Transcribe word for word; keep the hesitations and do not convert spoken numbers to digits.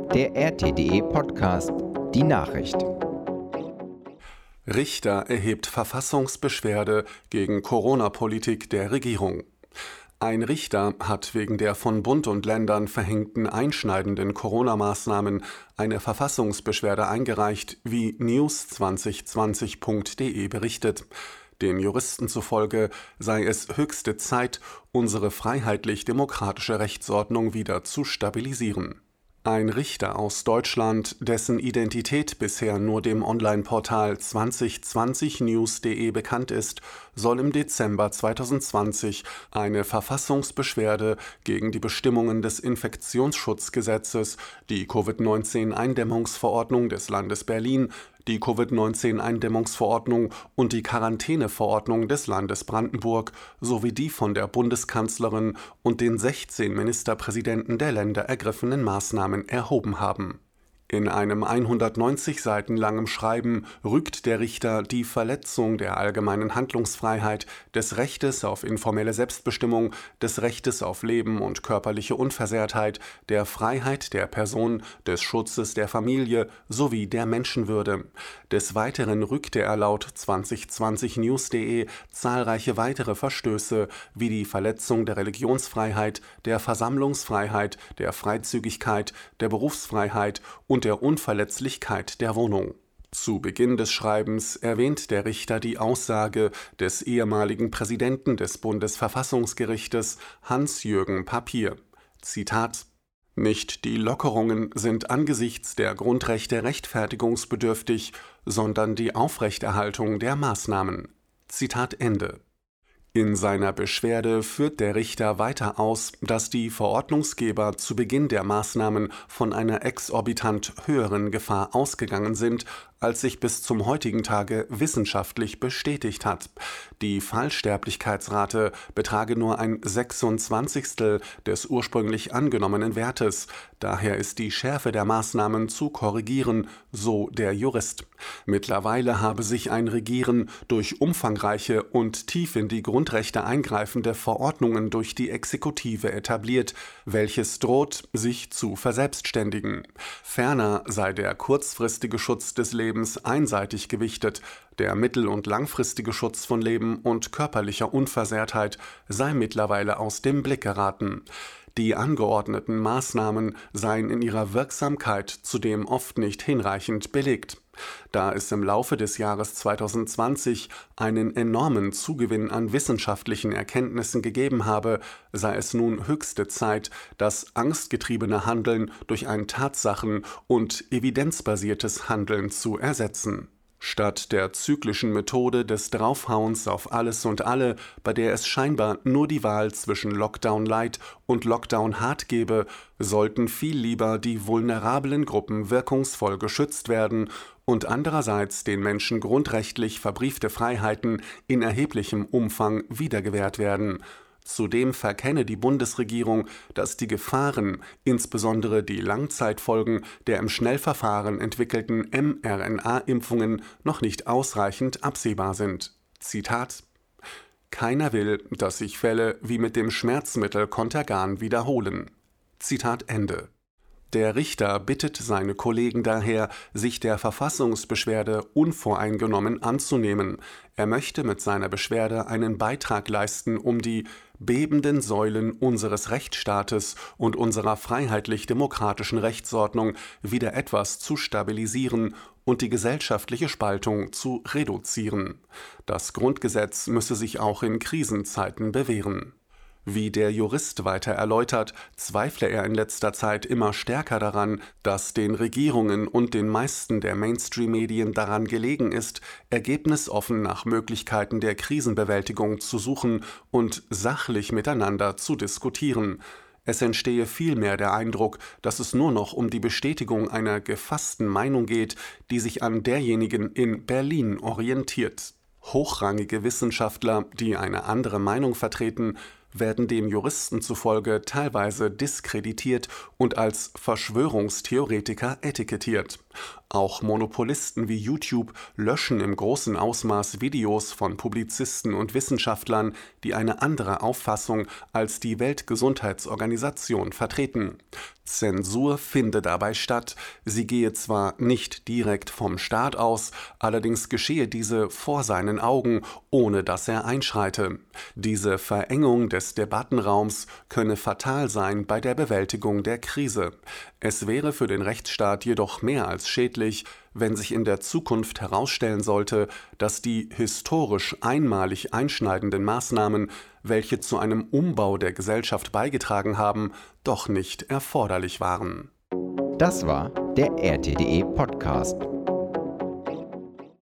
Der R T D E-Podcast Die Nachricht. Richter erhebt Verfassungsbeschwerde gegen Corona-Politik der Regierung. Ein Richter hat wegen der von Bund und Ländern verhängten einschneidenden Corona-Maßnahmen eine Verfassungsbeschwerde eingereicht, wie news zwanzig zwanzig punkt de berichtet. Den Juristen zufolge sei es höchste Zeit, unsere freiheitlich-demokratische Rechtsordnung wieder zu stabilisieren. Ein Richter aus Deutschland, dessen Identität bisher nur dem Online-Portal zwanzig zwanzig news punkt de bekannt ist, soll im Dezember zweitausendzwanzig eine Verfassungsbeschwerde gegen die Bestimmungen des Infektionsschutzgesetzes, die Covid neunzehn Eindämmungsverordnung des Landes Berlin, die Covid neunzehn Eindämmungsverordnung und die Quarantäneverordnung des Landes Brandenburg sowie die von der Bundeskanzlerin und den sechzehn Ministerpräsidenten der Länder ergriffenen Maßnahmen erhoben haben. In einem hundertneunzig Seiten langen Schreiben rügt der Richter die Verletzung der allgemeinen Handlungsfreiheit, des Rechtes auf informelle Selbstbestimmung, des Rechtes auf Leben und körperliche Unversehrtheit, der Freiheit der Person, des Schutzes der Familie sowie der Menschenwürde. Des Weiteren rügte er laut zwanzig zwanzig news punkt de zahlreiche weitere Verstöße wie die Verletzung der Religionsfreiheit, der Versammlungsfreiheit, der Freizügigkeit, der Berufsfreiheit und und der Unverletzlichkeit der Wohnung. Zu Beginn des Schreibens erwähnt der Richter die Aussage des ehemaligen Präsidenten des Bundesverfassungsgerichtes Hans-Jürgen Papier. Zitat: Nicht die Lockerungen sind angesichts der Grundrechte rechtfertigungsbedürftig, sondern die Aufrechterhaltung der Maßnahmen. Zitat Ende. In seiner Beschwerde führt der Richter weiter aus, dass die Verordnungsgeber zu Beginn der Maßnahmen von einer exorbitant höheren Gefahr ausgegangen sind, als sich bis zum heutigen Tage wissenschaftlich bestätigt hat. Die Fallsterblichkeitsrate betrage nur ein Sechsundzwanzigstel des ursprünglich angenommenen Wertes. Daher ist die Schärfe der Maßnahmen zu korrigieren, so der Jurist. Mittlerweile habe sich ein Regieren durch umfangreiche und tief in die Grundrechte eingreifende Verordnungen durch die Exekutive etabliert, welches droht, sich zu verselbstständigen. Ferner sei der kurzfristige Schutz des Lebens einseitig gewichtet, der mittel- und langfristige Schutz von Leben und körperlicher Unversehrtheit sei mittlerweile aus dem Blick geraten. Die angeordneten Maßnahmen seien in ihrer Wirksamkeit zudem oft nicht hinreichend belegt. Da es im Laufe des Jahres zweitausendzwanzig einen enormen Zugewinn an wissenschaftlichen Erkenntnissen gegeben habe, sei es nun höchste Zeit, das angstgetriebene Handeln durch ein tatsachen- und evidenzbasiertes Handeln zu ersetzen. Statt der zyklischen Methode des Draufhauens auf alles und alle, bei der es scheinbar nur die Wahl zwischen Lockdown Light und Lockdown Hard gebe, sollten viel lieber die vulnerablen Gruppen wirkungsvoll geschützt werden und andererseits den Menschen grundrechtlich verbriefte Freiheiten in erheblichem Umfang wiedergewährt werden. Zudem verkenne die Bundesregierung, dass die Gefahren, insbesondere die Langzeitfolgen der im Schnellverfahren entwickelten mRNA-Impfungen, noch nicht ausreichend absehbar sind. Zitat: Keiner will, dass sich Fälle wie mit dem Schmerzmittel Contergan wiederholen. Zitat Ende. Der Richter bittet seine Kollegen daher, sich der Verfassungsbeschwerde unvoreingenommen anzunehmen. Er möchte mit seiner Beschwerde einen Beitrag leisten, um die bebenden Säulen unseres Rechtsstaates und unserer freiheitlich-demokratischen Rechtsordnung wieder etwas zu stabilisieren und die gesellschaftliche Spaltung zu reduzieren. Das Grundgesetz müsse sich auch in Krisenzeiten bewähren. Wie der Jurist weiter erläutert, zweifle er in letzter Zeit immer stärker daran, dass den Regierungen und den meisten der Mainstream-Medien daran gelegen ist, ergebnisoffen nach Möglichkeiten der Krisenbewältigung zu suchen und sachlich miteinander zu diskutieren. Es entstehe vielmehr der Eindruck, dass es nur noch um die Bestätigung einer gefassten Meinung geht, die sich an derjenigen in Berlin orientiert. Hochrangige Wissenschaftler, die eine andere Meinung vertreten, werden dem Juristen zufolge teilweise diskreditiert und als Verschwörungstheoretiker etikettiert. Auch Monopolisten wie YouTube löschen im großen Ausmaß Videos von Publizisten und Wissenschaftlern, die eine andere Auffassung als die Weltgesundheitsorganisation vertreten. Zensur finde dabei statt. Sie gehe zwar nicht direkt vom Staat aus, allerdings geschehe diese vor seinen Augen, ohne dass er einschreite. Diese Verengung des Debattenraums könne fatal sein bei der Bewältigung der Krise. Es wäre für den Rechtsstaat jedoch mehr als schädlich, wenn sich in der Zukunft herausstellen sollte, dass die historisch einmalig einschneidenden Maßnahmen, welche zu einem Umbau der Gesellschaft beigetragen haben, doch nicht erforderlich waren. Das war der R T D E Podcast.